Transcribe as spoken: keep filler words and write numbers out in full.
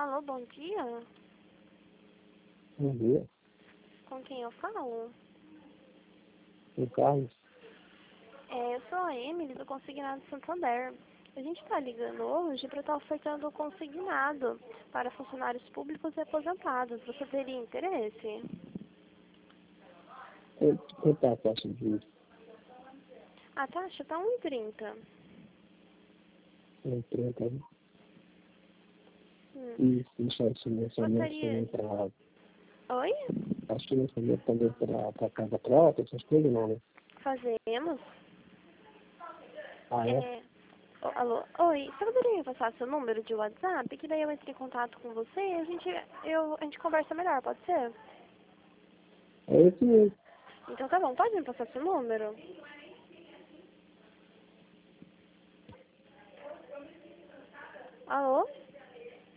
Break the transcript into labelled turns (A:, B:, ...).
A: Alô, bom dia.
B: Bom dia,
A: Com quem eu falo?
B: o Carlos.
A: É, eu sou a Emily do Consignado Santander. A gente está ligando hoje para estar ofertando o consignado para funcionários públicos e aposentados. Você teria interesse?
B: Quanto é a taxa de juros?
A: A taxa está um e trinta.
B: Em trinta, né?
A: Hum.
B: E se faz financiamento
A: Gostaria...
B: também para...
A: Oi?
B: Faz financiamento também para casa própria, essas coisas não, né?
A: Fazemos.
B: Ah, é?
A: É... Ô, alô? Oi, você poderia me passar seu número de WhatsApp? Que daí eu entro em contato com você e a gente, eu, a gente conversa melhor, pode ser?
B: É esse mesmo.
A: Então tá bom, pode me passar seu número? Alô?